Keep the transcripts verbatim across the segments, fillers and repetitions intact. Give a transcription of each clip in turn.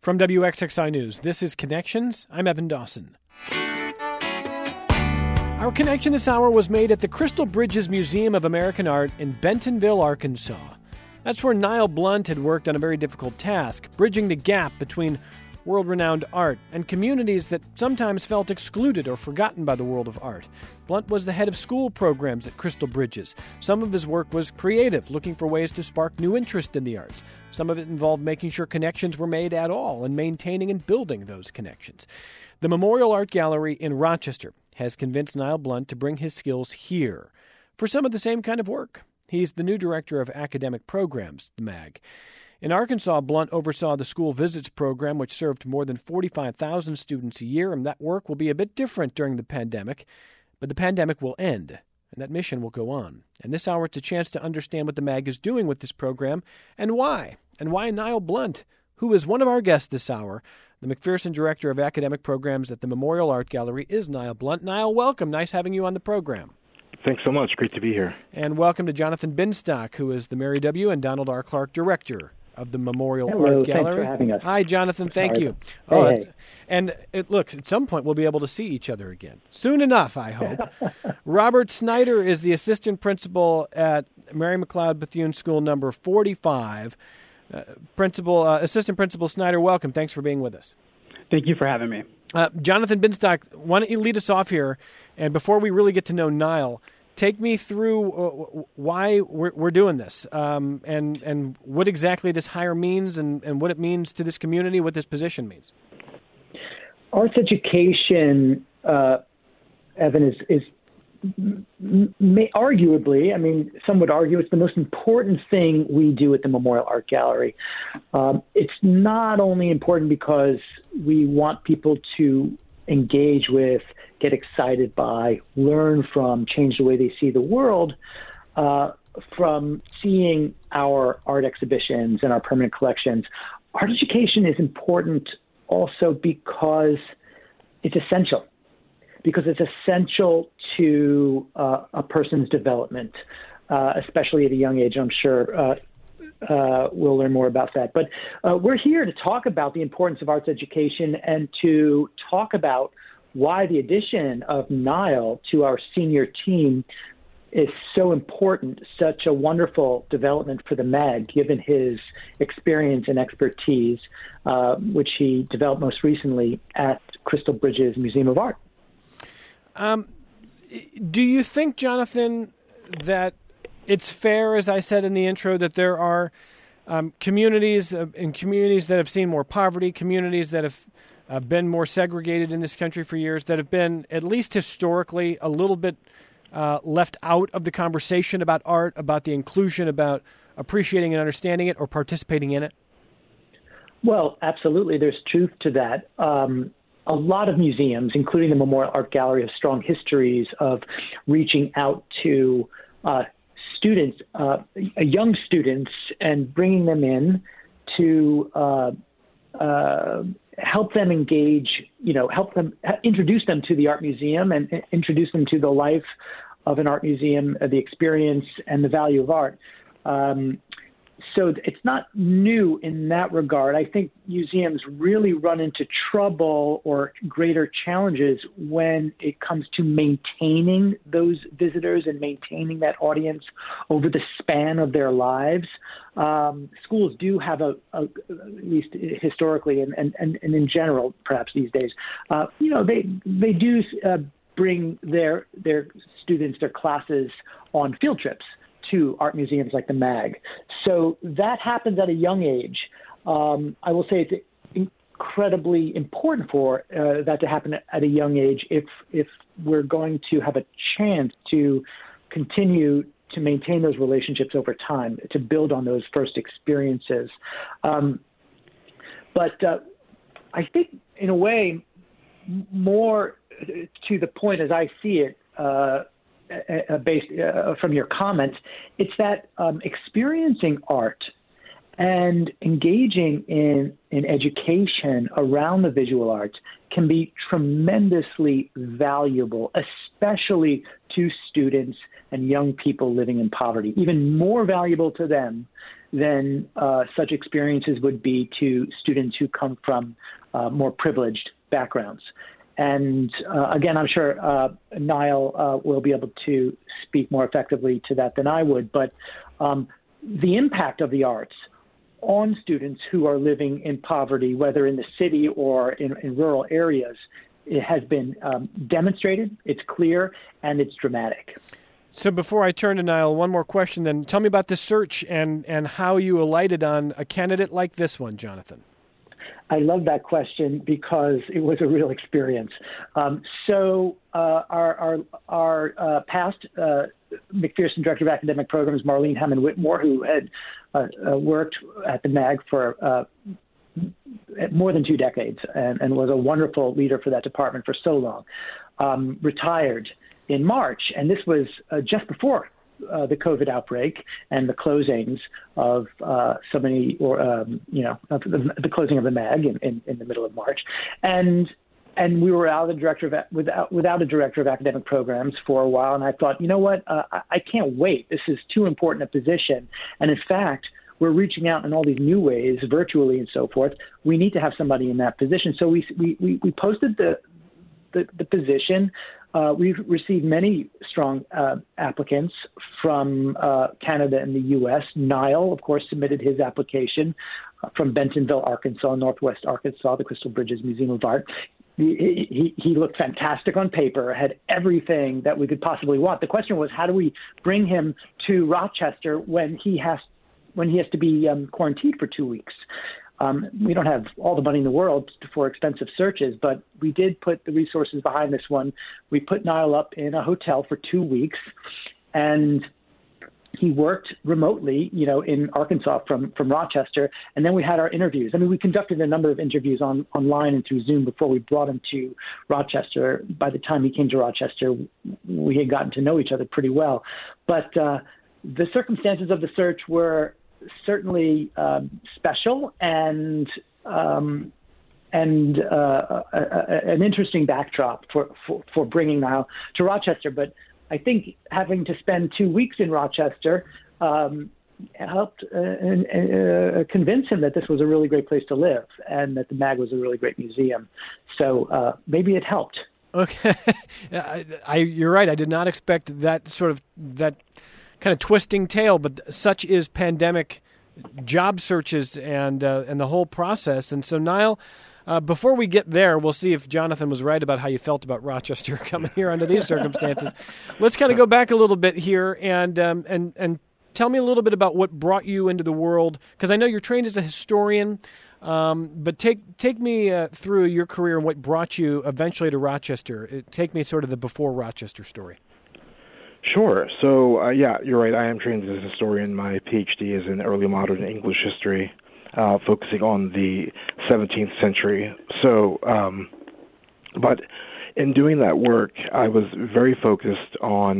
From W X X I News, this is Connections. I'm Evan Dawson. Our connection this hour was made at the Crystal Bridges Museum of American Art in Bentonville, Arkansas. That's where Niall Blunt had worked on a very difficult task, bridging the gap between world-renowned art and communities that sometimes felt excluded or forgotten by the world of art. Blunt was the head of school programs at Crystal Bridges. Some of his work was creative, looking for ways to spark new interest in the arts. Some of it involved making sure connections were made at all and maintaining and building those connections. The Memorial Art Gallery in Rochester has convinced Niall Blunt to bring his skills here for some of the same kind of work. He's the new director of academic programs, the M A G. In Arkansas, Blunt oversaw the School Visits program, which served more than forty-five thousand students a year, and that work will be a bit different during the pandemic. But the pandemic will end, and that mission will go on. And this hour, it's a chance to understand what the M A G is doing with this program and why, and why Niall Blunt, who is one of our guests this hour. The McPherson Director of Academic Programs at the Memorial Art Gallery is Niall Blunt. Niall, welcome. Nice having you on the program. Thanks so much. Great to be here. And welcome to Jonathan Binstock, who is the Mary W. and Donald R. Clark Director of the Memorial Hello, Art Gallery. Thanks for having us. Hi, Jonathan. Thank Sorry. you. Hey, oh, hey. And it, look, at some point we'll be able to see each other again. Soon enough, I hope. Robert Snyder is the assistant principal at Mary McLeod Bethune School number forty-five. Uh, principal, uh, Assistant Principal Snyder, welcome. Thanks for being with us. Thank you for having me. Uh, Jonathan Binstock, why don't you lead us off here? And before we really get to know Niall, take me through uh, why we're, we're doing this um, and, and what exactly this hire means and, and what it means to this community, what this position means. Arts education, uh, Evan, is, is may, arguably, I mean, some would argue it's the most important thing we do at the Memorial Art Gallery. Um, it's not only important because we want people to engage with, get excited by, learn from, change the way they see the world, uh, from seeing our art exhibitions and our permanent collections. Art education is important also because it's essential, because it's essential to uh, a person's development, uh, especially at a young age. I'm sure uh, uh, we'll learn more about that. But uh, we're here to talk about the importance of arts education and to talk about why the addition of Niall to our senior team is so important, such a wonderful development for the M A G, given his experience and expertise, uh, which he developed most recently at Crystal Bridges Museum of Art. Um, do you think, Jonathan, that it's fair, as I said in the intro, that there are um, communities uh, in communities that have seen more poverty, communities that have uh, been more segregated in this country for years, that have been, at least historically, a little bit uh, left out of the conversation about art, about the inclusion, about appreciating and understanding it or participating in it? Well, absolutely. There's truth to that. Um, a lot of museums, including the Memorial Art Gallery, have strong histories of reaching out to uh, students, uh, young students, and bringing them in to uh, uh, help them engage, you know, help them introduce them to the art museum and introduce them to the life of an art museum, uh, the experience and the value of art. Um, so it's not new in that regard. I think museums really run into trouble or greater challenges when it comes to maintaining those visitors and maintaining that audience over the span of their lives. Um, schools do have a, a, at least historically and, and, and in general, perhaps these days, uh, you know, they they do uh, bring their their students, their classes on field trips to art museums like the M A G. So that happens at a young age. Um, I will say it's incredibly important for uh, that to happen at a young age if if we're going to have a chance to continue to maintain those relationships over time, to build on those first experiences. Um, but uh, I think, in a way, more to the point as I see it, uh, Uh, based uh, from your comments, it's that um, experiencing art And engaging in, in education around the visual arts can be tremendously valuable, especially to students and young people living in poverty, even more valuable to them than uh, such experiences would be to students who come from uh, more privileged backgrounds. And uh, again, I'm sure uh, Niall uh, will be able to speak more effectively to that than I would, but um, the impact of the arts on students who are living in poverty, whether in the city or in, in rural areas, it has been um, demonstrated, it's clear, and it's dramatic. So before I turn to Niall, one more question then. Tell me about the search and, and how you alighted on a candidate like this one, Jonathan. I love that question because it was a real experience. Um, so uh, our our, our uh, past uh, McPherson Director of Academic Programs, Marlene Hammond Whitmore, who had uh, uh, worked at the M A G for uh, more than two decades and, and was a wonderful leader for that department for so long, um, retired in March. And this was uh, just before Uh, the COVID outbreak and the closings of uh, so many, or um, you know, the, the closing of the M A G in, in, in the middle of March, and and we were out of the director of without without a director of academic programs for a while. And I thought, you know what, uh, I, I can't wait. This is too important a position. And in fact, we're reaching out in all these new ways, virtually and so forth. We need to have somebody in that position. So we we we, we posted the the, the position. Uh, we've received many strong uh, applicants from uh, Canada and the U S. Niall, of course, submitted his application uh, from Bentonville, Arkansas, Northwest Arkansas, the Crystal Bridges Museum of Art. He, he, he looked fantastic on paper, had everything that we could possibly want. The question was, how do we bring him to Rochester when he has when he has to be um, quarantined for two weeks? Um, we don't have all the money in the world for expensive searches, but we did put the resources behind this one. We put Niall up in a hotel for two weeks, and he worked remotely, you know, in Arkansas from, from Rochester. And then we had our interviews. I mean, we conducted a number of interviews on online and through Zoom before we brought him to Rochester. By the time he came to Rochester, we had gotten to know each other pretty well. But uh, the circumstances of the search were certainly um, special and um, and uh, a, a, an interesting backdrop for, for, for bringing Niall to Rochester. But I think having to spend two weeks in Rochester um, helped uh, uh, convince him that this was a really great place to live and that the M A G was a really great museum. So uh, maybe it helped. Okay, I, I, you're right. I did not expect that sort of that. kind of twisting tale, but such is pandemic job searches and uh, and the whole process. And so, Niall, uh, before we get there, we'll see if Jonathan was right about how you felt about Rochester coming here under these circumstances. Let's kind of go back a little bit here and um, and and tell me a little bit about what brought you into the world, because I know you're trained as a historian. Um, but take take me uh, through your career and what brought you eventually to Rochester. It, take me sort of the before Rochester story. Sure. So, uh, yeah, you're right. I am trained as a historian. My PhD is in early modern English history, uh, focusing on the seventeenth century. So, um, but in doing that work, I was very focused on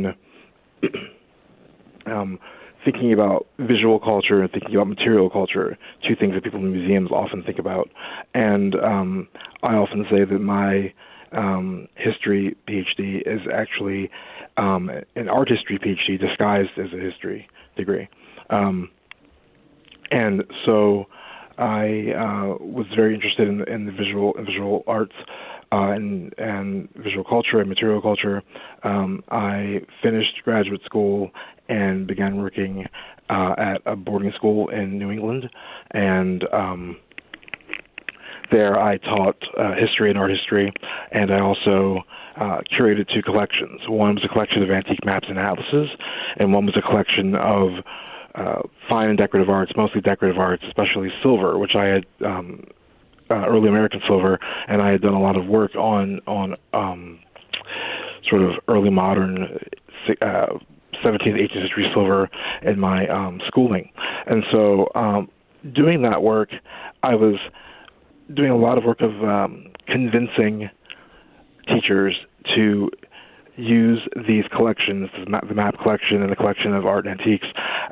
um, thinking about visual culture and thinking about material culture, two things that people in museums often think about. And um, I often say that my um, history PhD is actually Um, an art history PhD disguised as a history degree. Um, and so I uh, was very interested in, in the visual in visual arts uh, and, and visual culture and material culture. Um, I finished graduate school and began working uh, at a boarding school in New England. And um, there I taught uh, history and art history, and I also Uh, curated two collections. One was a collection of antique maps and atlases, and one was a collection of uh, fine and decorative arts, mostly decorative arts, especially silver, which I had um, uh, early American silver, and I had done a lot of work on on um, sort of early modern uh, seventeenth, eighteenth century silver in my um, schooling. And so, um, doing that work, I was doing a lot of work of um, convincing teachers to use these collections, the map collection and the collection of art and antiques,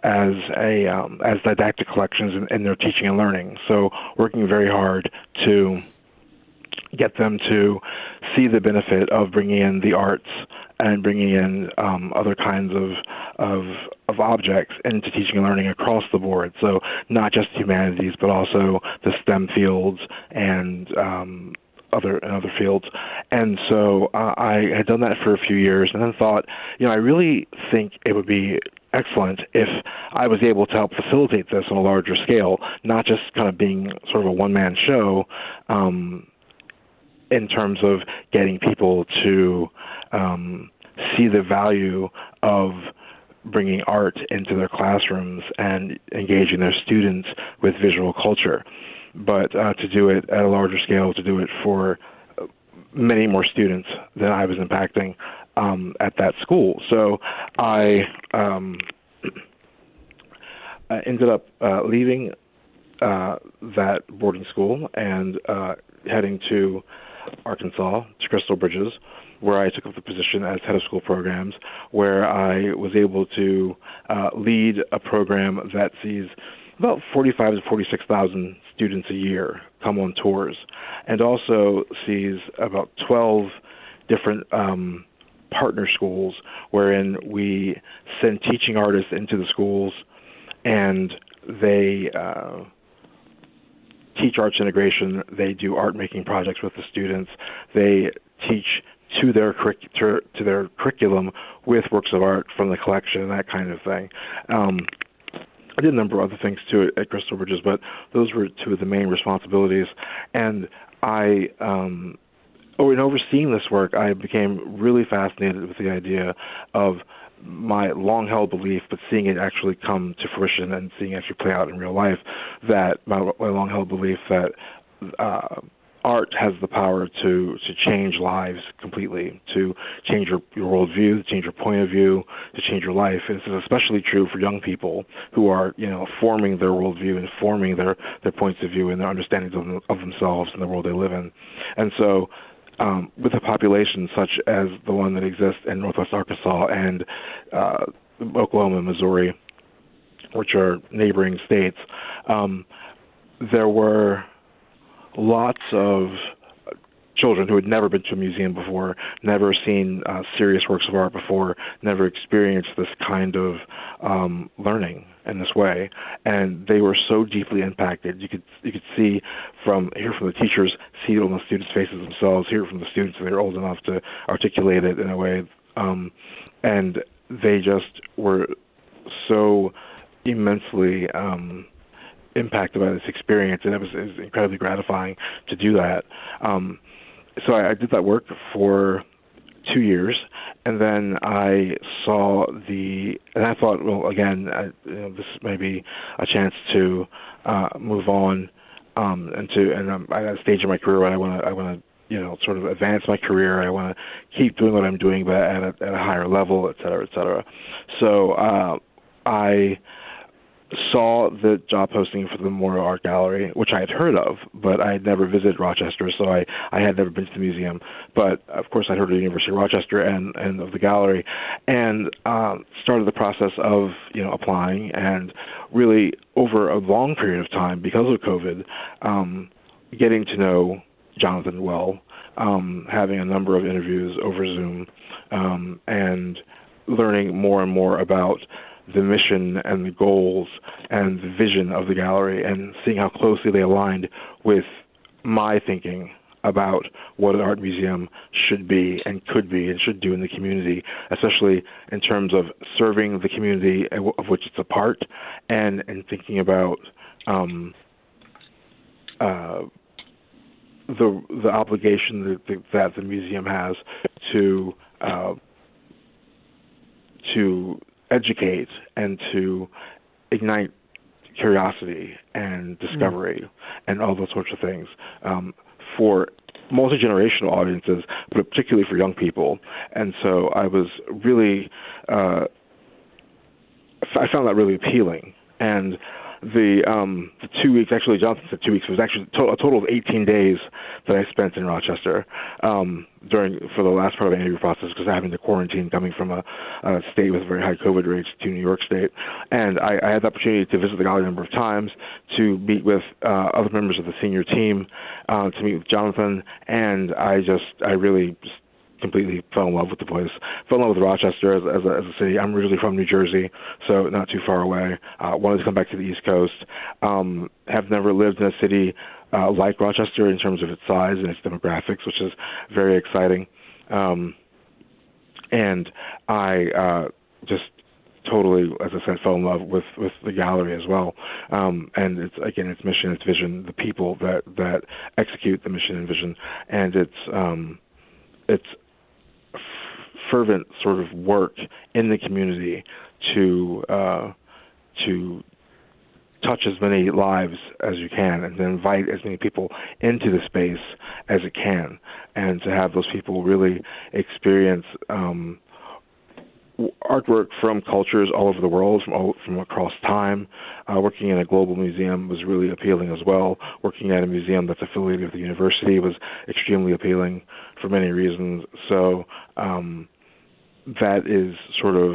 as a um, as didactic collections in, in their teaching and learning. So working very hard to get them to see the benefit of bringing in the arts and bringing in um, other kinds of, of of objects into teaching and learning across the board. So not just humanities, but also the STEM fields and um, other and other fields. And so uh, I had done that for a few years, and then thought, you know, I really think it would be excellent if I was able to help facilitate this on a larger scale, not just kind of being sort of a one-man show. Um, in terms of getting people to um, see the value of bringing art into their classrooms and engaging their students with visual culture, but uh, to do it at a larger scale, to do it for many more students than I was impacting um, at that school. So I, um, I ended up uh, leaving uh, that boarding school and uh, heading to Arkansas, to Crystal Bridges, where I took up the position as head of school programs, where I was able to uh, lead a program that sees about forty-five to forty-six thousand students a year come on tours, and also sees about twelve different um, partner schools wherein we send teaching artists into the schools, and they uh, teach arts integration. They do art making projects with the students. They teach to their curric- to, to their curriculum with works of art from the collection and that kind of thing. Um, I did a number of other things too at, at Crystal Bridges, but those were two of the main responsibilities. And I, um, oh, in overseeing this work, I became really fascinated with the idea of my long-held belief, but seeing it actually come to fruition and seeing it actually play out in real life, that my, my long-held belief that uh, art has the power to, to change lives completely, to change your, your worldview, to change your point of view, to change your life. And this is especially true for young people who are, you know, forming their worldview and forming their, their points of view and their understandings of, them, of themselves and the world they live in. And so Um, with a population such as the one that exists in Northwest Arkansas and uh, Oklahoma and Missouri, which are neighboring states, um, there were lots of children who had never been to a museum before, never seen uh, serious works of art before, never experienced this kind of um, learning in this way, and they were so deeply impacted. You could you could see from hear from the teachers, see it on the students' faces themselves, hear from the students if they're old enough to articulate it in a way, um, and they just were so immensely um, impacted by this experience, and it was, it was incredibly gratifying to do that. Um, so I, I did that work for two years, and then I saw the, and I thought, well, again, I, you know, this may be a chance to uh, move on, um, and to, and I'm at a stage in my career where I want to, I want to, you know, sort of advance my career. I want to keep doing what I'm doing, but at a, at a higher level, et cetera, et cetera. So uh, I saw the job posting for the Memorial Art Gallery, which I had heard of, but I had never visited Rochester, so I, I had never been to the museum. But, of course, I'd heard of the University of Rochester and, and of the gallery, and um, started the process of, you know, applying, and really over a long period of time, because of COVID, um, getting to know Jonathan well, um, having a number of interviews over Zoom, um, and learning more and more about the mission and the goals and the vision of the gallery, and seeing how closely they aligned with my thinking about what an art museum should be and could be and should do in the community, especially in terms of serving the community of which it's a part, and, and thinking about um, uh, the the obligation that the, that the museum has to uh, to educate and to ignite curiosity and discovery mm. and all those sorts of things um, for multi-generational audiences, but particularly for young people. And so I was really, uh, I found that really appealing. And the, um, the two weeks, actually Jonathan said two weeks, it was actually to- a total of eighteen days that I spent in Rochester um, during for the last part of the interview process, because having to quarantine coming from a, a state with very high COVID rates to New York State. And I, I had the opportunity to visit the gallery a number of times, to meet with uh, other members of the senior team, uh, to meet with Jonathan, and I just, I really just completely fell in love with the place. Fell in love with Rochester as, as, a, as a city. I'm originally from New Jersey, so not too far away. Uh, wanted to come back to the East Coast. Um, have never lived in a city uh, like Rochester in terms of its size and its demographics, which is very exciting. Um, and I uh, just totally, as I said, fell in love with, with the gallery as well. Um, and it's, again, its mission, its vision, the people that, that execute the mission and vision, and it's um, it's fervent sort of work in the community to uh, to touch as many lives as you can, and then invite as many people into the space as it can, and to have those people really experience um, artwork from cultures all over the world, from all, from across time. Uh, working in a global museum was really appealing as well. Working at a museum that's affiliated with the university was extremely appealing for many reasons. So um, that is sort of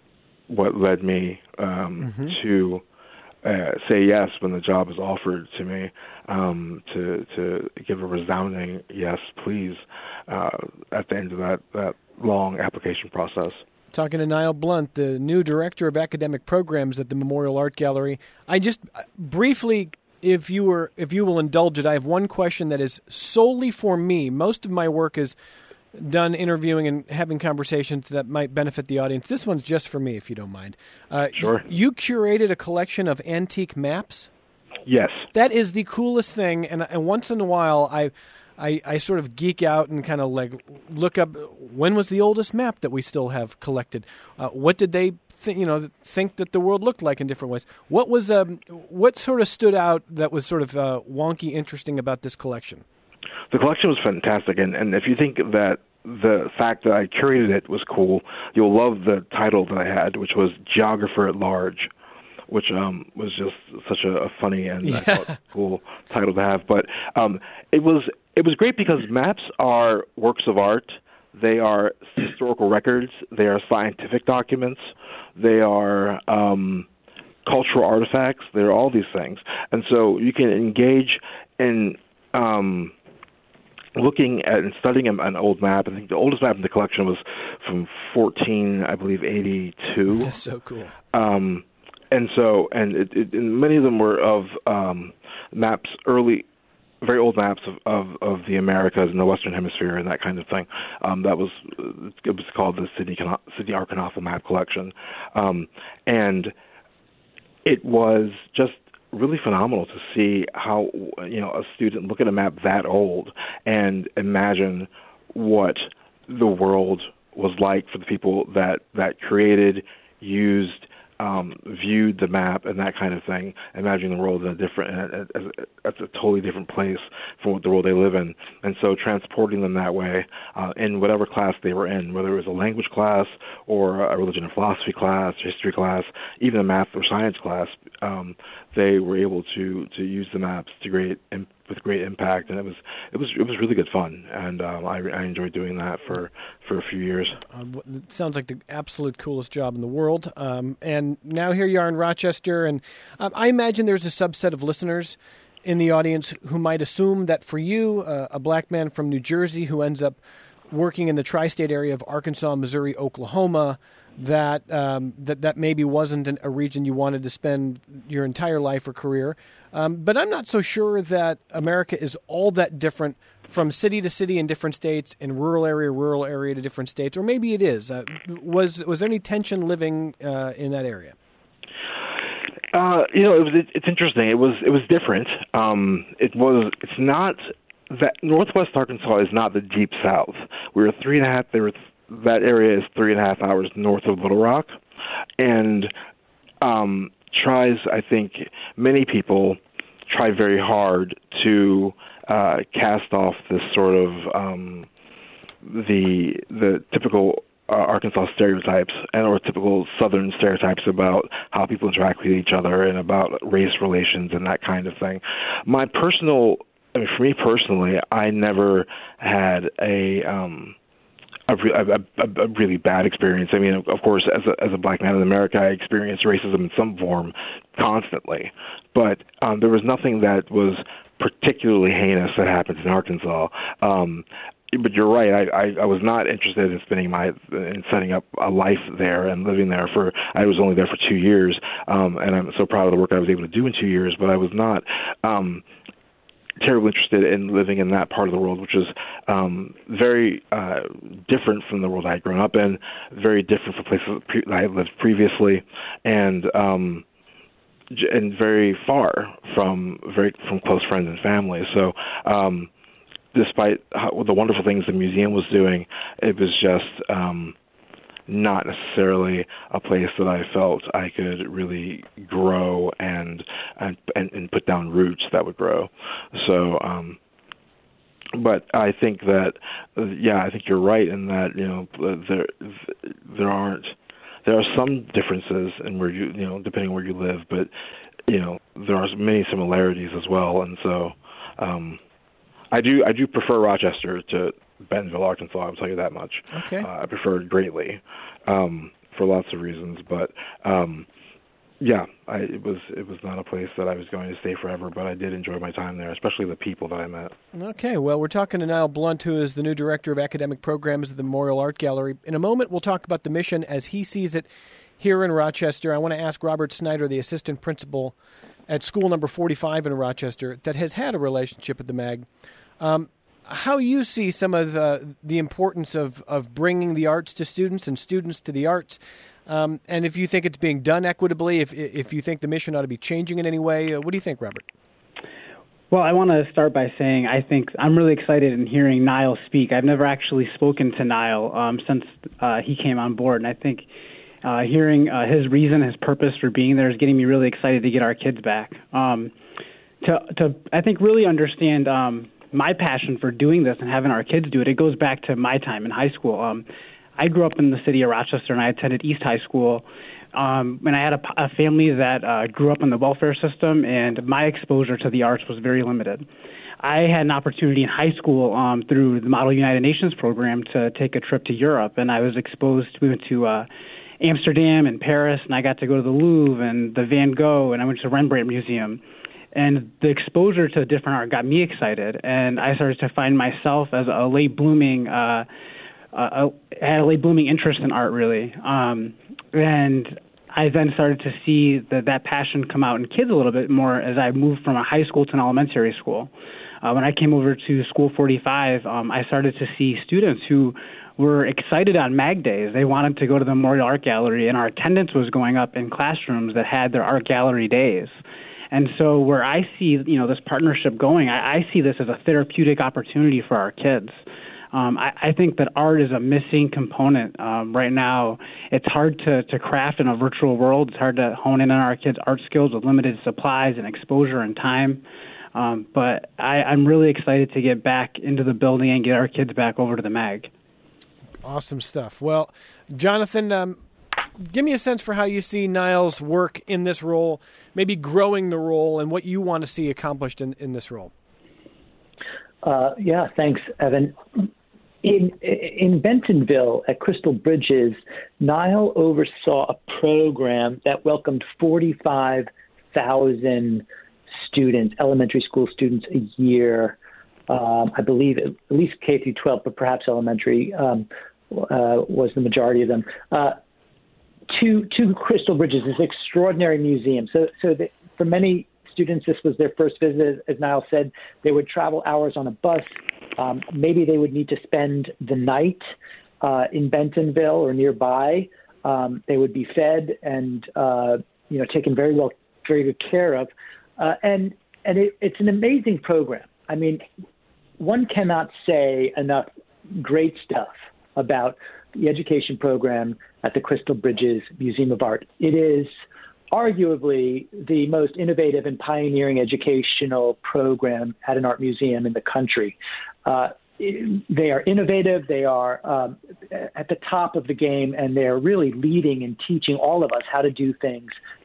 what led me um, mm-hmm. to uh, say yes when the job was offered to me, um, to to give a resounding yes, please, uh, at the end of that, that long application process. Talking to Niall Blunt, the new director of academic programs at the Memorial Art Gallery. I just briefly, if you were, if you will indulge it, I have one question that is solely for me. Most of my work is done interviewing and having conversations that might benefit the audience. This one's just for me, if you don't mind. Uh, sure. You curated a collection of antique maps? Yes. That is the coolest thing, and, and once in a while I... I, I sort of geek out and kind of like look up when was the oldest map that we still have collected. Uh, what did they th- you know think that the world looked like in different ways? What was um, what sort of stood out that was sort of uh, wonky interesting about this collection? The collection was fantastic, and, and if you think that the fact that I curated it was cool, you'll love the title that I had, which was Geographer at Large, which um, was just such a, a funny and yeah. I thought, cool title to have. But um, it was it was great because maps are works of art. They are historical records. They are scientific documents. They are um, cultural artifacts. They're all these things. And so you can engage in um, looking at and studying an old map. I think the oldest map in the collection was from fourteen, I believe, eighty-two. That's so cool. Um, And so, and, it, it, and many of them were of um, maps, early, very old maps of, of, of the Americas and the Western Hemisphere and that kind of thing. Um, that was, it was called the Sydney, Sydney Art Knothel Map Collection. Um, and it was just really phenomenal to see how, you know, a student look at a map that old and imagine what the world was like for the people that, that created, used, Um, viewed the map and that kind of thing, imagining the world in a different, that's a totally different place from what the world they live in. And so transporting them that way uh, in whatever class they were in, whether it was a language class or a religion and philosophy class, history class, even a math or science class, um, they were able to, to use the maps to great with great impact, and it was it was it was really good fun, and um, I, I enjoyed doing that for, for a few years. Uh, it sounds like the absolute coolest job in the world. Um, and now here you are in Rochester, and um, I imagine there's a subset of listeners in the audience who might assume that for you, uh, a black man from New Jersey who ends up working in the tri-state area of Arkansas, Missouri, Oklahoma, that um, that that maybe wasn't an, a region you wanted to spend your entire life or career. Um, but I'm not so sure that America is all that different from city to city in different states, in rural area, rural area to different states, or maybe it is. Uh, was was there any tension living uh, in that area? Uh, you know, it was. It, it's interesting. It was. It was different. Um, it was. It's not that Northwest Arkansas is not the Deep South. We were three and a half. There were. That area is three and a half hours north of Little Rock, and um, tries. I think many people try very hard to uh, cast off this sort of um, the the typical uh, Arkansas stereotypes and or typical Southern stereotypes about how people interact with each other and about race relations and that kind of thing. My personal I mean, for me personally, I never had a um, a, a, a, a really bad experience. I mean, of course, as a, as a black man in America, I experienced racism in some form constantly, but um, there was nothing that was particularly heinous that happened in Arkansas. Um, but you're right. I, I, I was not interested in spending my in setting up a life there and living there for. I was only there for two years, um, and I'm so proud of the work I was able to do in two years. But I was not. Um, terribly interested in living in that part of the world, which is um, very uh, different from the world I had grown up in, very different from places that I had lived previously, and um, and very far from very from close friends and family. So, um, despite how, the wonderful things the museum was doing, it was just um, not necessarily a place that I felt I could really grow and and and, and put down roots that would grow. So, um, but I think that, yeah, I think you're right in that, you know, there there aren't there are some differences in where you you know depending on where you live, but you know there are many similarities as well, and so um, I do I do prefer Rochester to Bentonville, Arkansas. I'll tell you that much. Okay. Uh, I prefer it greatly um, for lots of reasons, but um, yeah, I, it was it was not a place that I was going to stay forever, but I did enjoy my time there, especially the people that I met. Okay, well, we're talking to Niall Blunt, who is the new director of academic programs at the Memorial Art Gallery. In a moment, we'll talk about the mission as he sees it here in Rochester. I want to ask Robert Snyder, the assistant principal at school number forty-five in Rochester, that has had a relationship with the MAG. Um, how you see some of the, the importance of, of bringing the arts to students and students to the arts, um, and if you think it's being done equitably, if if you think the mission ought to be changing in any way. Uh, what do you think, Robert? Well, I want to start by saying I think I'm really excited in hearing Niall speak. I've never actually spoken to Niall um, since uh, he came on board, and I think uh, hearing uh, his reason, his purpose for being there is getting me really excited to get our kids back. Um, to, to I think really understand um, my passion for doing this and having our kids do it, it goes back to my time in high school. Um, I grew up in the city of Rochester, and I attended East High School. Um, and I had a, a family that uh, grew up in the welfare system, and my exposure to the arts was very limited. I had an opportunity in high school um, through the Model United Nations program to take a trip to Europe, and I was exposed. We went to uh, Amsterdam and Paris, and I got to go to the Louvre and the Van Gogh, and I went to the Rembrandt Museum. And the exposure to different art got me excited, and I started to find myself as a late blooming, uh, uh, had a late blooming interest in art, really. Um, and I then started to see that, that passion come out in kids a little bit more as I moved from a high school to an elementary school. Uh, when I came over to School forty-five, um, I started to see students who were excited on MAG days. They wanted to go to the Memorial Art Gallery, and our attendance was going up in classrooms that had their art gallery days. And so where I see, you know, this partnership going, I, I see this as a therapeutic opportunity for our kids. Um, I, I think that art is a missing component um, right now. It's hard to, to craft in a virtual world. It's hard to hone in on our kids' art skills with limited supplies and exposure and time. Um, but I, I'm really excited to get back into the building and get our kids back over to the MAG. Awesome stuff. Well, Jonathan, um, give me a sense for how you see Niall's work in this role, maybe growing the role, and what you want to see accomplished in, in this role. Uh, yeah, thanks, Evan. In in Bentonville at Crystal Bridges, Niall oversaw a program that welcomed forty-five thousand students, elementary school students a year. Um, I believe at least K through twelve, but perhaps elementary um, uh, was the majority of them. Uh, to to Crystal Bridges, this extraordinary museum. So so that for many students, this was their first visit. As Niall said, they would travel hours on a bus. Um, maybe they would need to spend the night uh, in Bentonville or nearby. Um, they would be fed and uh, you know taken very well, very good care of. Uh, and and it, it's an amazing program. I mean, one cannot say enough great stuff about the education program at the Crystal Bridges Museum of Art. It is arguably the most innovative and pioneering educational program at an art museum in the country. Uh, they are innovative, they are um, at the top of the game, and they're really leading and teaching all of us how to do things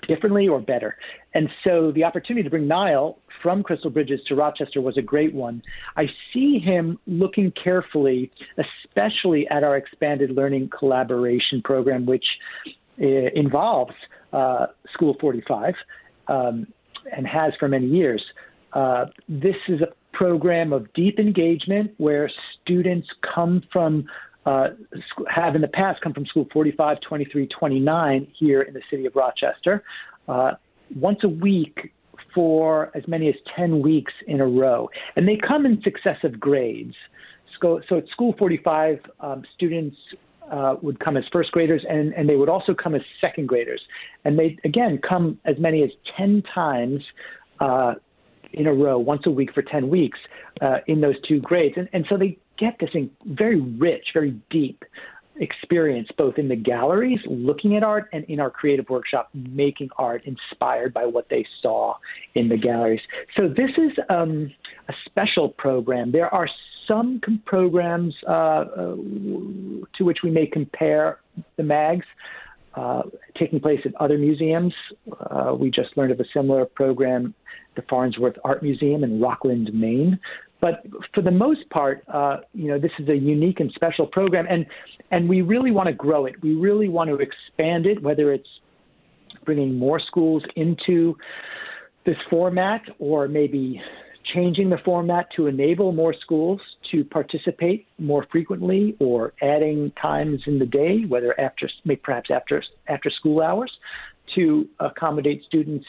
differently or better. And so the opportunity to bring Niall from Crystal Bridges to Rochester was a great one. I see him looking carefully, especially at our expanded learning collaboration program, which uh, involves uh, School forty-five um, and has for many years. Uh, this is a program of deep engagement where students come from Uh, have in the past come from School forty-five, twenty-three, twenty-nine here in the city of Rochester, uh, once a week for as many as ten weeks in a row. And they come in successive grades. So, so at School forty-five, um, students uh, would come as first graders, and, and they would also come as second graders. And they, again, come as many as ten times uh, in a row, once a week for ten weeks uh, in those two grades. And, and so they get this very rich, very deep experience, both in the galleries, looking at art, and in our creative workshop, making art inspired by what they saw in the galleries. So this is um, a special program. There are some com- programs uh, uh, to which we may compare the MAGs uh, taking place at other museums. Uh, we just learned of a similar program, the Farnsworth Art Museum in Rockland, Maine. But for the most part, uh, you know, this is a unique and special program, and and we really want to grow it. We really want to expand it, whether it's bringing more schools into this format or maybe changing the format to enable more schools to participate more frequently, or adding times in the day, whether after, perhaps after after school hours, to accommodate students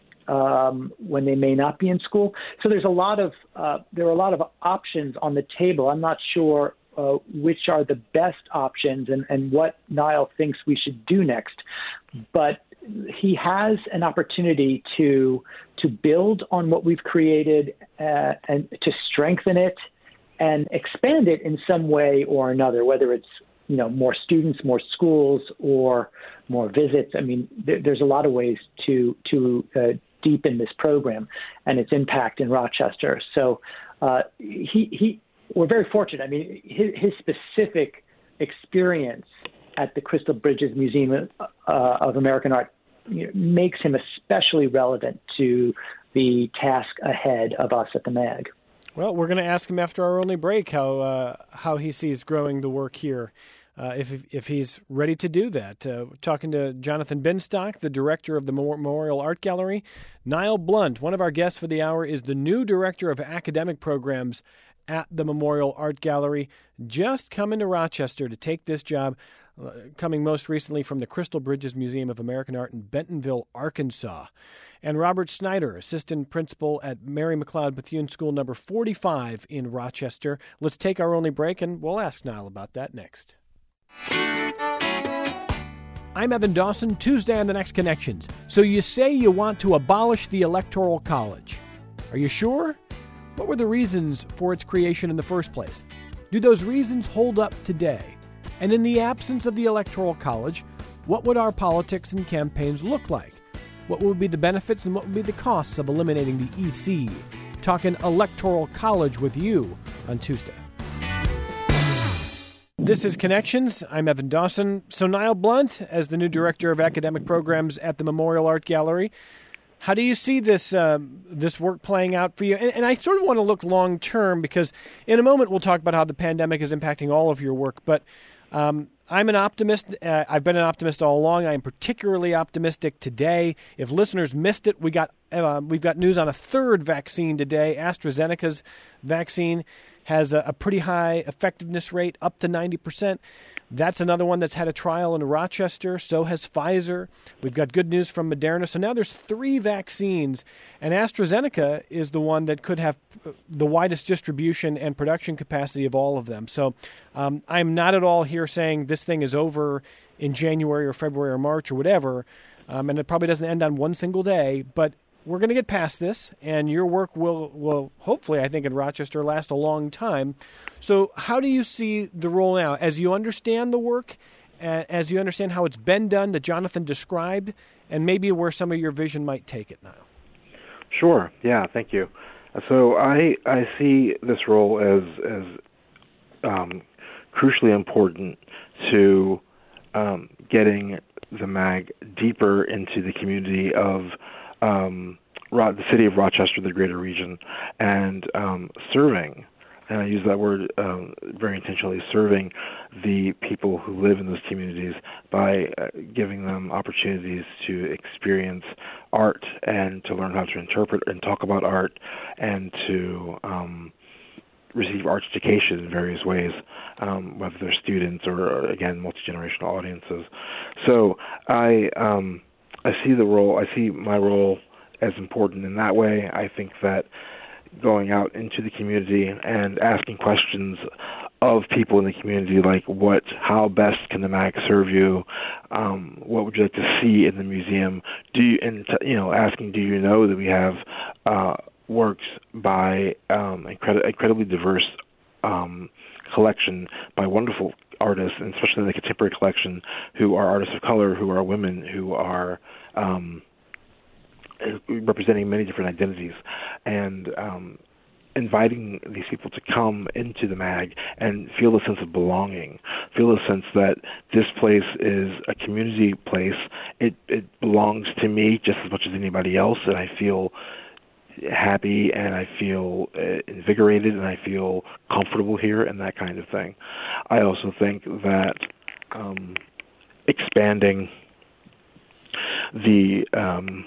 Um, when they may not be in school. So there's a lot of uh, there are a lot of options on the table. I'm not sure uh, which are the best options and, and what Niall thinks we should do next. But he has an opportunity to to build on what we've created uh, and to strengthen it and expand it in some way or another, whether it's you know more students, more schools, or more visits. I mean, there, there's a lot of ways to to uh, deepen this program and its impact in Rochester. So uh, he, he, we're very fortunate. I mean, his, his specific experience at the Crystal Bridges Museum uh, of American Art you know, makes him especially relevant to the task ahead of us at the MAG. Well, we're going to ask him after our only break how uh, how he sees growing the work here. Uh, if if he's ready to do that. Uh, talking to Jonathan Binstock, the director of the Memorial Art Gallery. Niall Blunt, one of our guests for the hour, is the new director of academic programs at the Memorial Art Gallery, just coming to Rochester to take this job, uh, coming most recently from the Crystal Bridges Museum of American Art in Bentonville, Arkansas. And Robert Snyder, assistant principal at Mary McLeod Bethune School number forty-five in Rochester. Let's take our only break, and we'll ask Niall about that next. I'm Evan Dawson, Tuesday on The Next Connections. So you say you want to abolish the Electoral College. Are you sure? What were the reasons for its creation in the first place? Do those reasons hold up today? And in the absence of the Electoral College, what would our politics and campaigns look like? What would be the benefits and what would be the costs of eliminating the E C? Talking Electoral College with you on Tuesday. This is Connections. I'm Evan Dawson. So Niall Blunt, as the new director of academic programs at the Memorial Art Gallery, how do you see this uh, this work playing out for you? And, and I sort of want to look long term, because in a moment we'll talk about how the pandemic is impacting all of your work. But um, I'm an optimist. Uh, I've been an optimist all along. I am particularly optimistic today. If listeners missed it, we got uh, we've got news on a third vaccine today. AstraZeneca's vaccine has a, a pretty high effectiveness rate, up to ninety percent. That's another one that's had a trial in Rochester. So has Pfizer. We've got good news from Moderna. So now there's three vaccines, and AstraZeneca is the one that could have the widest distribution and production capacity of all of them. So um, I'm not at all here saying this thing is over in January or February or March or whatever, um, and it probably doesn't end on one single day, but we're going to get past this, and your work will, will hopefully, I think, in Rochester last a long time. So how do you see the role now? As you understand the work, uh, as you understand how it's been done that Jonathan described, and maybe where some of your vision might take it now. Sure. Yeah, thank you. So I I see this role as, as um, crucially important to um, getting the mag deeper into the community of um, Ro- the city of Rochester, the greater region, and um, serving. And I use that word um, very intentionally, serving the people who live in those communities by uh, giving them opportunities to experience art and to learn how to interpret and talk about art and to um, receive art education in various ways, um, whether they're students or, again, multi-generational audiences. So I um, I see the role, I see my role as important in that way. I think that going out into the community and asking questions of people in the community, like what, how best can the mag serve you? Um, what would you like to see in the museum? Do you, and you know, asking, do you know that we have uh, works by um, incredi- incredibly diverse um, collection by wonderful artists, and especially in the contemporary collection, who are artists of color, who are women, who are um, representing many different identities, and um, inviting these people to come into the mag and feel a sense of belonging, feel a sense that this place is a community place. It, it belongs to me just as much as anybody else, and I feel happy and I feel uh, invigorated and I feel comfortable here and that kind of thing. I also think that um, expanding the um,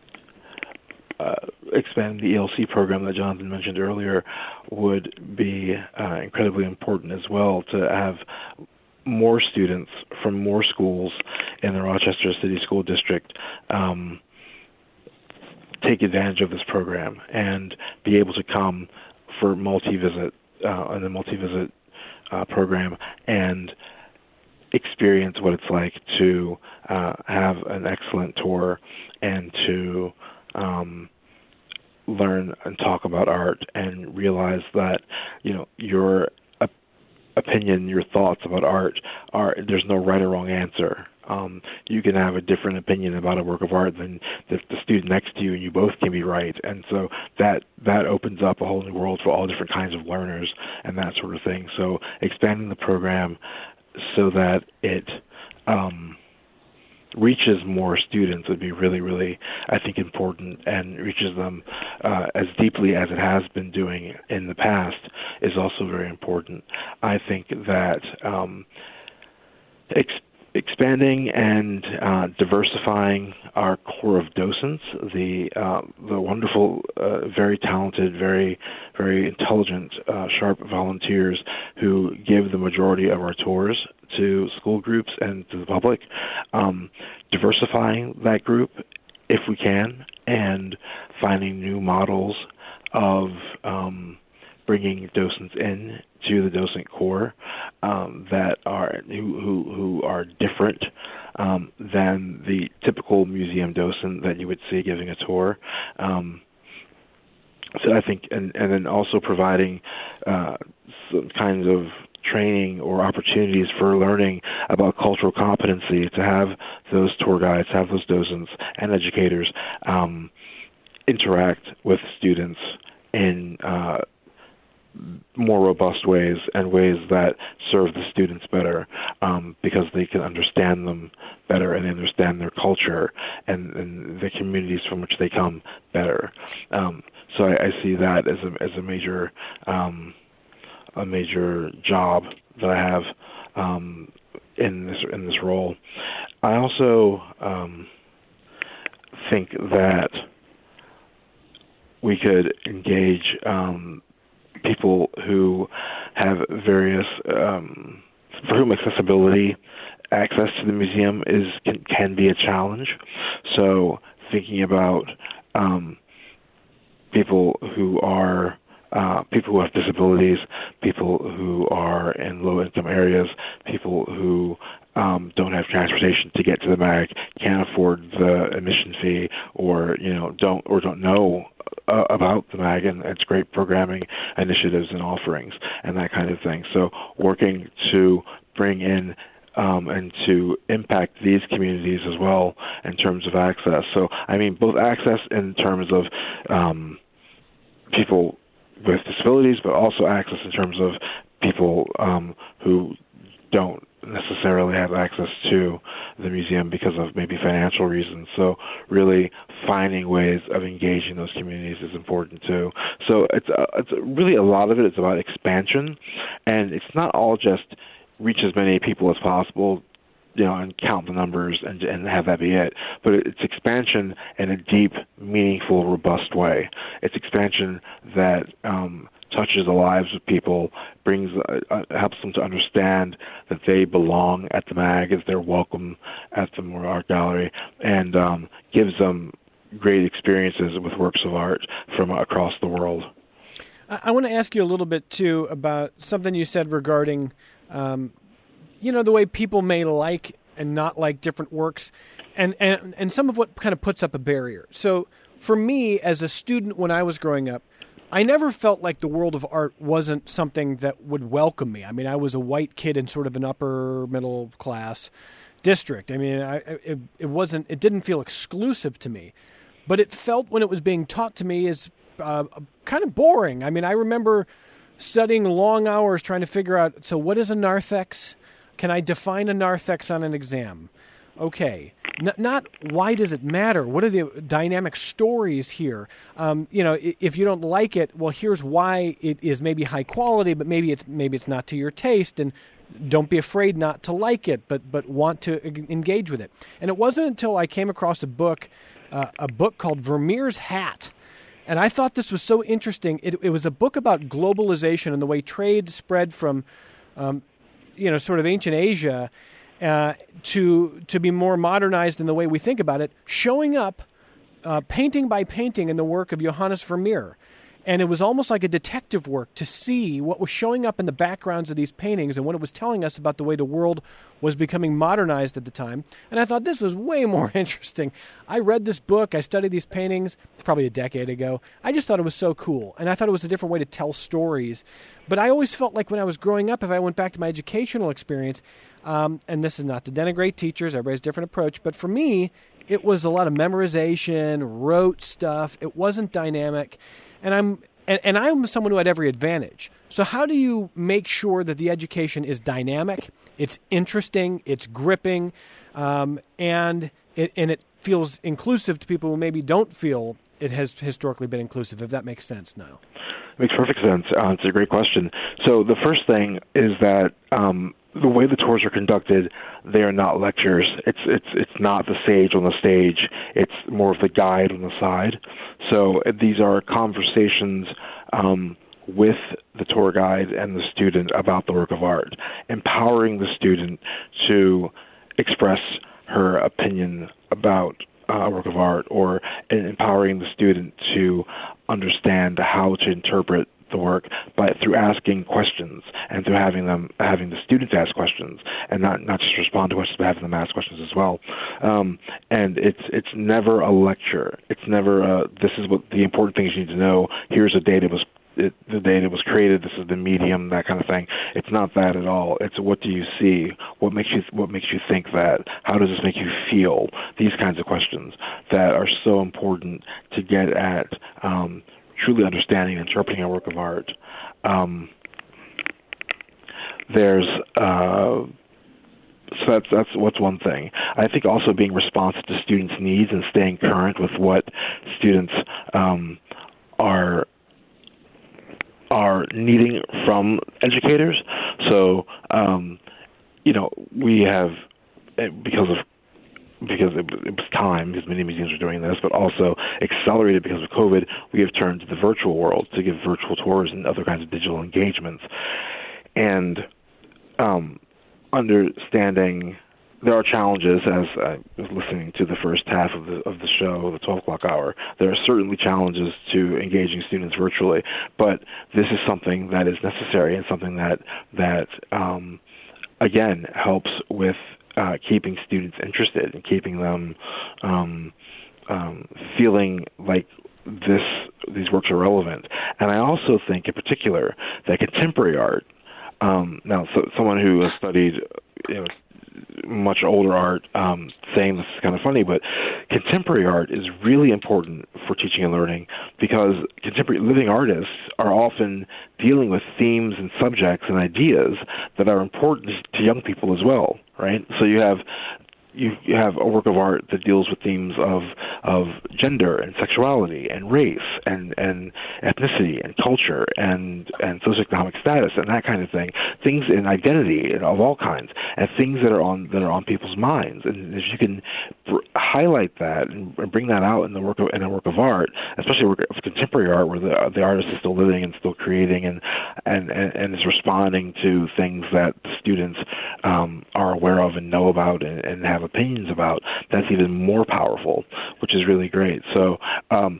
Uh, expand the E L C program that Jonathan mentioned earlier would be uh, incredibly important as well, to have more students from more schools in the Rochester City School District um, take advantage of this program and be able to come for multi-visit uh, in the multi-visit uh, program and experience what it's like to uh, have an excellent tour and to Um, learn and talk about art and realize that, you know, your op- opinion, your thoughts about art are, there's no right or wrong answer. Um, you can have a different opinion about a work of art than the, the student next to you, and you both can be right. And so that that opens up a whole new world for all different kinds of learners and that sort of thing. So expanding the program so that it um, reaches more students would be really, really, I think, important, and reaches them uh, as deeply as it has been doing in the past is also very important. I think that um, ex- expanding and uh, diversifying our core of docents, the uh, the wonderful, uh, very talented, very, very intelligent, uh, sharp volunteers who give the majority of our tours to school groups and to the public, um, diversifying that group if we can, and finding new models of um, bringing docents in to the docent corps um, that are who, who, who are different um, than the typical museum docent that you would see giving a tour. Um, so I think, and, and then also providing uh, some kinds of training or opportunities for learning about cultural competency, to have those tour guides, have those docents and educators um, interact with students in uh, more robust ways and ways that serve the students better, um, because they can understand them better and understand their culture and, and the communities from which they come better. Um, so I, I see that as a as a major um, a major job that I have um, in this in this role. I also um, think that we could engage um, people who have various, um, for whom accessibility, access to the museum is can, can be a challenge. So thinking about um, people who are Uh, people who have disabilities, people who are in low-income areas, people who um, don't have transportation to get to the mag, can't afford the admission fee, or you know don't or don't know uh, about the mag and its great programming initiatives and offerings and that kind of thing. So working to bring in um, and to impact these communities as well in terms of access. So I mean both access in terms of um, people with disabilities, but also access in terms of people um, who don't necessarily have access to the museum because of maybe financial reasons. So really finding ways of engaging those communities is important too. So it's uh, it's really a lot of it is about expansion, and it's not all just reach as many people as possible, you know, and count the numbers and and have that be it. But it's expansion in a deep, meaningful, robust way. It's expansion that um, touches the lives of people, brings uh, uh, helps them to understand that they belong at the mag, as they're welcome at the Memorial Art Gallery, and um, gives them great experiences with works of art from across the world. I, I want to ask you a little bit too about something you said regarding, um, you know, the way people may like and not like different works, and, and and some of what kind of puts up a barrier. So for me, as a student when I was growing up, I never felt like the world of art wasn't something that would welcome me. I mean, I was a white kid in sort of an upper middle class district. I mean, I, it, it wasn't, it didn't feel exclusive to me, but it felt when it was being taught to me as uh, kind of boring. I mean, I remember studying long hours trying to figure out, so what is a narthex? Can I define a narthex on an exam? Okay. N- not why does it matter? What are the dynamic stories here? Um, you know, if you don't like it, well, here's why it is maybe high quality, but maybe it's maybe it's not to your taste, and don't be afraid not to like it, but but want to engage with it. And it wasn't until I came across a book, uh, a book called Vermeer's Hat, and I thought this was so interesting. It, it was a book about globalization and the way trade spread from, um, you know, sort of ancient Asia. Uh, to to be more modernized in the way we think about it, showing up uh, painting by painting in the work of Johannes Vermeer. And it was almost like a detective work to see what was showing up in the backgrounds of these paintings and what it was telling us about the way the world was becoming modernized at the time. And I thought this was way more interesting. I read this book, I studied these paintings, it's probably a decade ago. I just thought it was so cool. And I thought it was a different way to tell stories. But I always felt like when I was growing up, if I went back to my educational experience, um, and this is not to denigrate teachers, everybody has a different approach, but for me, it was a lot of memorization, rote stuff. It wasn't dynamic. And I'm and, and I'm someone who had every advantage. So how do you make sure that the education is dynamic, it's interesting, it's gripping, um, and it and it feels inclusive to people who maybe don't feel it has historically been inclusive, if that makes sense, Niall? Makes perfect sense. Uh, it's a great question. So the first thing is that um, the way the tours are conducted, they are not lectures. It's it's it's not the sage on the stage. It's more of the guide on the side. So uh, these are conversations um, with the tour guide and the student about the work of art, empowering the student to express her opinion about a uh, work of art, or empowering the student to understand how to interpret the work by through asking questions and through having them having the students ask questions and not not just respond to questions but having them ask questions as well. Um, and it's it's never a lecture. It's never a, this is what the important things you need to know. Here's a date it was it, the date it was created. This is the medium, that kind of thing. It's not that at all. It's what do you see? What makes you what makes you think that? How does this make you feel? These kinds of questions that are so important to get at um, truly understanding and interpreting a work of art. Um, there's uh, so that's that's what's one thing. I think also being responsive to students' needs and staying current with what students um, are are needing from educators. So um, you know, we have, because of because it, it was time, because many museums are doing this, but also accelerated because of COVID, we have turned to the virtual world to give virtual tours and other kinds of digital engagements. And um, understanding there are challenges, as I was listening to the first half of the of the show, the twelve o'clock hour, there are certainly challenges to engaging students virtually, but this is something that is necessary and something that, that um, again, helps with Uh, keeping students interested and keeping them um, um, feeling like this these works are relevant. And I also think, in particular, that contemporary art. Um, now, so, someone who has studied, you know, much older art, um, saying this is kind of funny, but contemporary art is really important for teaching and learning because contemporary living artists are often dealing with themes and subjects and ideas that are important to young people as well, right? So you have you, you have a work of art that deals with themes of of gender and sexuality and race and, and ethnicity and culture and and socioeconomic status and that kind of thing, things in identity of all kinds, and things that are on that are on people's minds. And if you can br- highlight that and bring that out in the work of in a work of art, especially work of contemporary art, where the the artist is still living and still creating and and and, and is responding to things that the students um, are aware of and know about and, and have opinions about, that's even more powerful, which is really great. So um,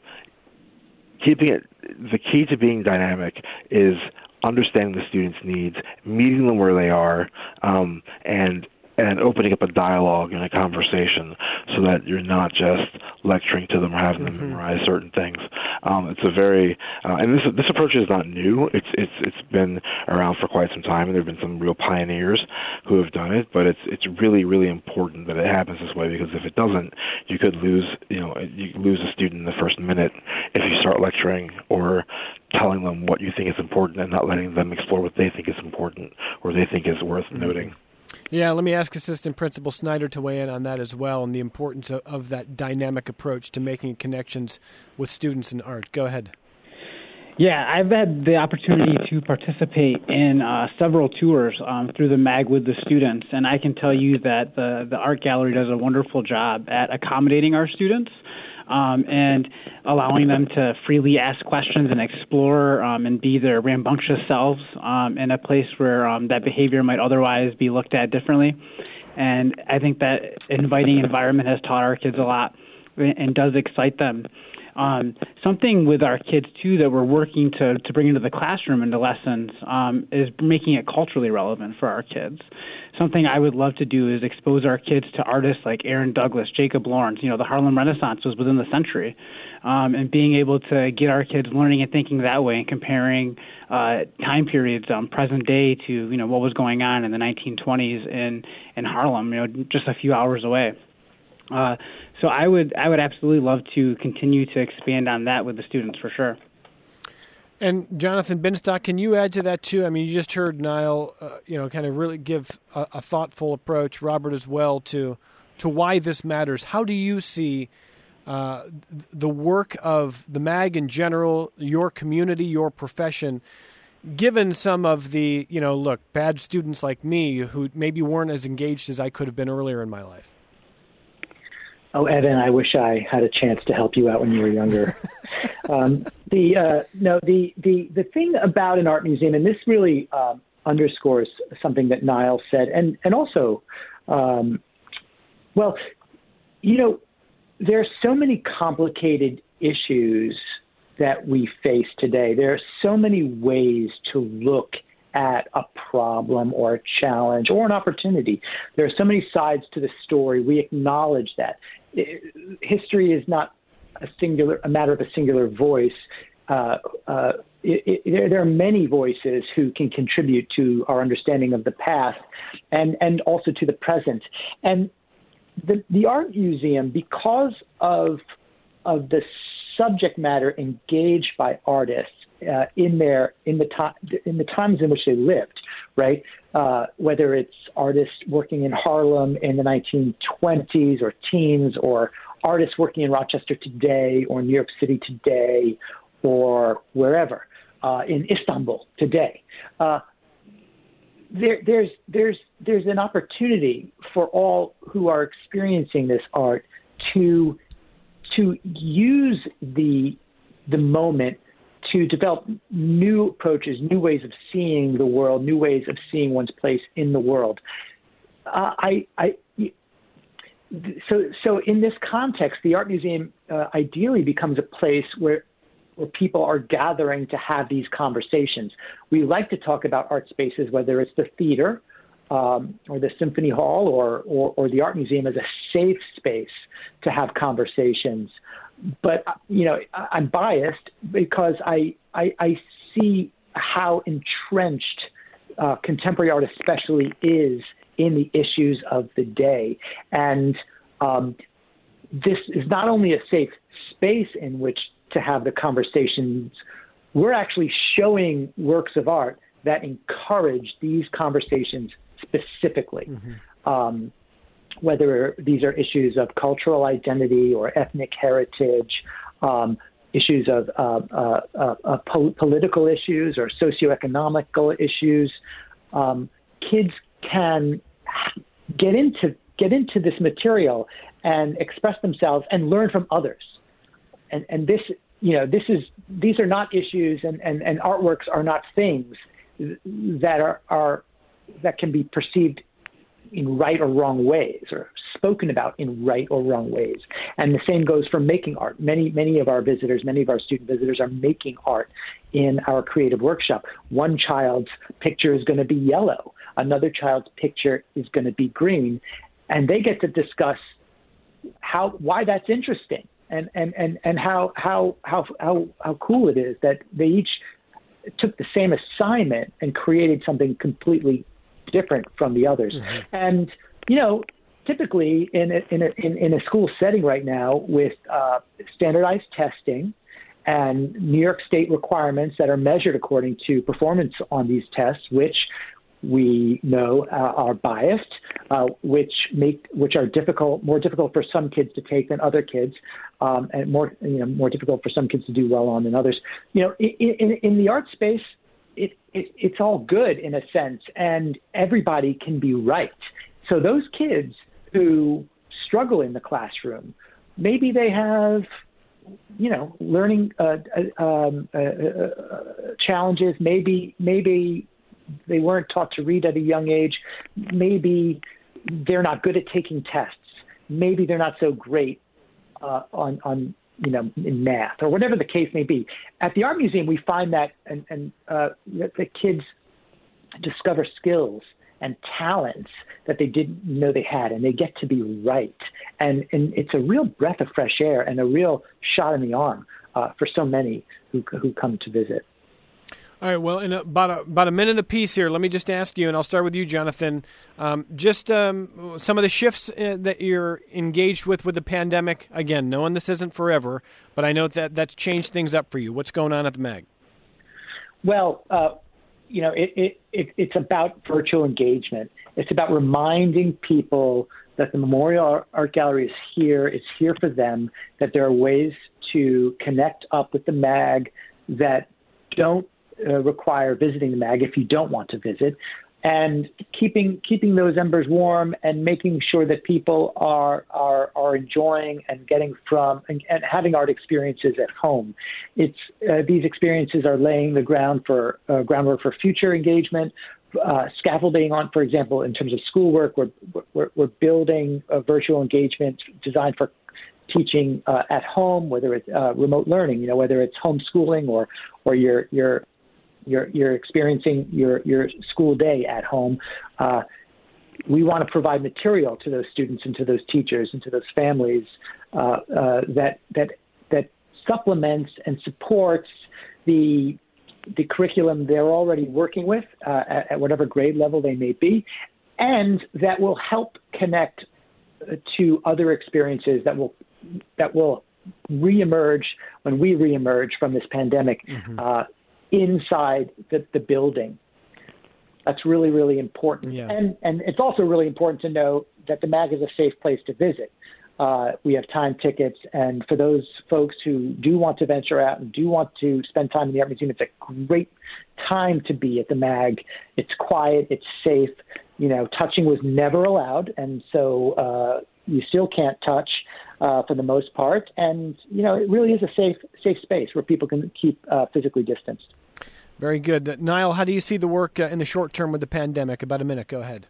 keeping it, the key to being dynamic is understanding the students' needs, meeting them where they are, um, and and opening up a dialogue and a conversation so that you're not just lecturing to them or having mm-hmm. them memorize certain things. Um, it's a very uh, and this this approach is not new. It's it's it's been around for quite some time, and there have been some real pioneers who have done it. But it's it's really really important that it happens this way, because if it doesn't, you could lose you know you lose a student in the first minute if you start lecturing or telling them what you think is important and not letting them explore what they think is important or they think is worth mm-hmm. noting. Yeah, let me ask Assistant Principal Snyder to weigh in on that as well, and the importance of, of that dynamic approach to making connections with students in art. Go ahead. Yeah, I've had the opportunity to participate in uh, several tours um, through the MAG with the students, and I can tell you that the, the art gallery does a wonderful job at accommodating our students. Um, and allowing them to freely ask questions and explore um, and be their rambunctious selves um, in a place where um, that behavior might otherwise be looked at differently. And I think that inviting environment has taught our kids a lot and does excite them. Um, something with our kids, too, that we're working to, to bring into the classroom into lessons um, is making it culturally relevant for our kids. Something I would love to do is expose our kids to artists like Aaron Douglas, Jacob Lawrence. You know, the Harlem Renaissance was within the century. Um, and being able to get our kids learning and thinking that way and comparing uh, time periods, um, present day to, you know, what was going on in the nineteen twenties in, in Harlem, you know, just a few hours away. Uh, so I would I would absolutely love to continue to expand on that with the students for sure. And Jonathan Binstock, can you add to that too? I mean, you just heard Niall, uh, you know, kind of really give a, a thoughtful approach, Robert as well, to to why this matters. How do you see uh, the work of the MAG in general, your community, your profession, given some of the, you know, look, bad students like me who maybe weren't as engaged as I could have been earlier in my life? Oh, Evan, I wish I had a chance to help you out when you were younger. um, the uh, no, the, the the thing about an art museum, and this really uh, underscores something that Niall said, and and also, um, well, you know, there are so many complicated issues that we face today. There are so many ways to look at a problem or a challenge or an opportunity. There are so many sides to the story. We acknowledge that. History is not a singular, a matter of a singular voice. Uh, uh, it, it, there are many voices who can contribute to our understanding of the past and, and also to the present. And the, the art museum, because of of the subject matter engaged by artists uh, in their in the time in the times in which they lived, right? Uh, whether it's artists working in Harlem in the nineteen twenties or teens, or artists working in Rochester today, or New York City today, or wherever uh, in Istanbul today. Uh, there, there's there's there's an opportunity for all who are experiencing this art to to use the the moment to develop new approaches, new ways of seeing the world, new ways of seeing one's place in the world. Uh, I, I, so, so in this context, the art museum uh, ideally becomes a place where, where people are gathering to have these conversations. We like to talk about art spaces, whether it's the theater um, or the symphony hall or, or, or the art museum, as a safe space to have conversations. But, you know, I'm biased because I, I, I see how entrenched uh, contemporary art especially is in the issues of the day. And um, this is not only a safe space in which to have the conversations, we're actually showing works of art that encourage these conversations specifically. Mm-hmm. Um, whether these are issues of cultural identity or ethnic heritage, um, issues of uh, uh, uh, uh, po- political issues or socioeconomical issues. Um, kids can get into get into this material and express themselves and learn from others. And and this, you know, this is these are not issues, and, and, and artworks are not things that are, are that can be perceived in right or wrong ways or spoken about in right or wrong ways. And the same goes for making art. Many, many of our visitors, many of our student visitors are making art in our creative workshop. One child's picture is going to be yellow. Another child's picture is going to be green. And they get to discuss how, why that's interesting and, and, and, and how, how, how, how, how cool it is that they each took the same assignment and created something completely different from the others. Mm-hmm. And, you know, typically in a, in, a, in, in a school setting right now with uh, standardized testing and New York State requirements that are measured according to performance on these tests, which we know uh, are biased, uh, which make which are difficult, more difficult for some kids to take than other kids, um, and more you know more difficult for some kids to do well on than others. You know, in, in, in the art space, it, it it's all good in a sense, and everybody can be right. So those kids who struggle in the classroom, maybe they have, you know, learning uh, uh, um, uh, uh, challenges. Maybe maybe. They weren't taught to read at a young age. Maybe they're not good at taking tests. Maybe they're not so great uh, on, on, you know, in math or whatever the case may be. At the Art Museum, we find that and, and uh, that the kids discover skills and talents that they didn't know they had, and they get to be right. And, and it's a real breath of fresh air and a real shot in the arm uh, for so many who who come to visit. All right, well, in about a, about a minute apiece here, let me just ask you, and I'll start with you, Jonathan, um, just um, some of the shifts uh, that you're engaged with with the pandemic. Again, knowing this isn't forever, but I know that that's changed things up for you. What's going on at the MAG? Well, uh, you know, it, it, it, it's about virtual engagement. It's about reminding people that the Memorial Art Gallery is here. It's here for them, that there are ways to connect up with the MAG that don't Uh, require visiting the MAG if you don't want to visit, and keeping keeping those embers warm and making sure that people are are are enjoying and getting from and, and having art experiences at home. It's uh, these experiences are laying the ground for uh, groundwork for future engagement. Uh, scaffolding on, for example, in terms of schoolwork, we're we're, we're building a virtual engagement designed for teaching uh, at home, whether it's uh, remote learning, you know, whether it's homeschooling or or your your You're, you're experiencing your, your school day at home. Uh, we want to provide material to those students and to those teachers and to those families uh, uh, that that that supplements and supports the the curriculum they're already working with uh, at, at whatever grade level they may be, and that will help connect to other experiences that will that will reemerge when we reemerge from this pandemic. Mm-hmm. uh, inside the, the building. That's really, really important. Yeah. And and it's also really important to know that the MAG is a safe place to visit. Uh, we have time tickets, and for those folks who do want to venture out and do want to spend time in the Art Museum, it's a great time to be at the MAG. It's quiet, it's safe. You know, touching was never allowed, and so uh, you still can't touch uh, for the most part. And, you know, it really is a safe safe space where people can keep uh, physically distanced. Very good. Uh, Niall, how do you see the work uh, in the short term with the pandemic? About a minute. Go ahead.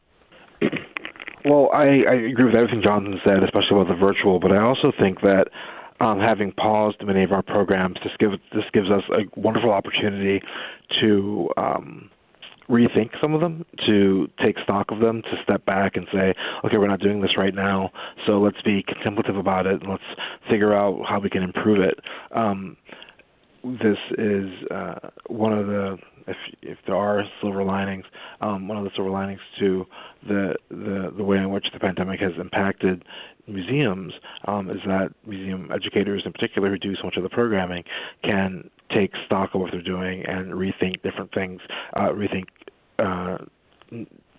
Well, I, I agree with everything Jonathan said, especially about the virtual, but I also think that um, having paused many of our programs, this, give, this gives us a wonderful opportunity to um, rethink some of them, to take stock of them, to step back and say, okay, we're not doing this right now, so let's be contemplative about it, and let's figure out how we can improve it. Um, this is uh, one of the, if if there are silver linings, um, one of the silver linings to the, the the way in which the pandemic has impacted museums um, is that museum educators in particular who do so much of the programming can take stock of what they're doing and rethink different things, uh, rethink uh,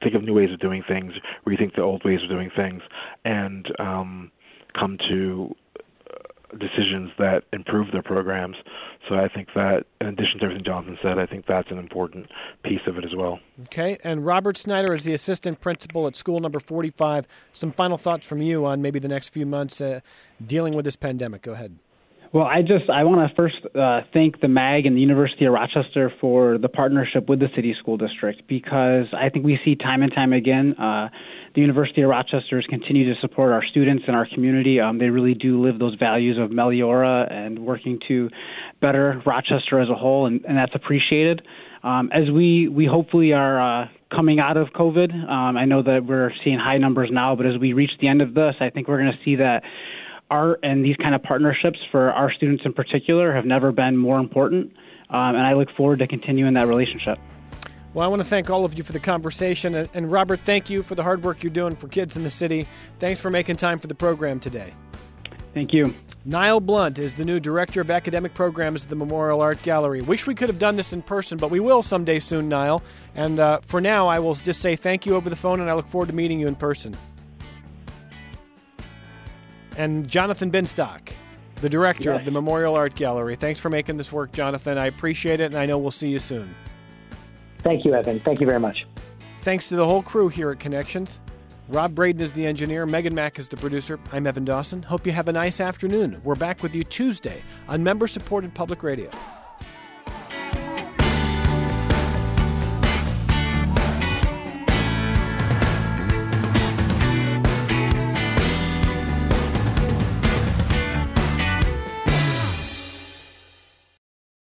think of new ways of doing things, rethink the old ways of doing things, and um, come to decisions that improve their programs. So I think that, in addition to everything Jonathan said, I think that's an important piece of it as well. Okay, and Robert Snyder is the assistant principal at school number forty-five. Some final thoughts from you on maybe the next few months uh, dealing with this pandemic. Go ahead. Well, I just I want to first uh, thank the M A G and the University of Rochester for the partnership with the City School District, because I think we see time and time again uh, the University of Rochester has continued to support our students and our community. Um, they really do live those values of Meliora and working to better Rochester as a whole, and, and that's appreciated. Um, as we, we hopefully are uh, coming out of COVID, um, I know that we're seeing high numbers now, but as we reach the end of this, I think we're going to see that art and these kind of partnerships for our students in particular have never been more important, um, and I look forward to continuing that relationship. Well, I want to thank all of you for the conversation, and, and Robert, thank you for the hard work you're doing for kids in the city. Thanks for making time for the program today. Thank you. Niall Blunt is the new Director of Academic Programs at the Memorial Art Gallery. Wish we could have done this in person, but we will someday soon, Niall. And uh, for now, I will just say thank you over the phone, and I look forward to meeting you in person. And Jonathan Binstock, the director yes. of the Memorial Art Gallery. Thanks for making this work, Jonathan. I appreciate it, and I know we'll see you soon. Thank you, Evan. Thank you very much. Thanks to the whole crew here at Connections. Rob Braden is the engineer. Megan Mack is the producer. I'm Evan Dawson. Hope you have a nice afternoon. We're back with you Tuesday on member-supported public radio.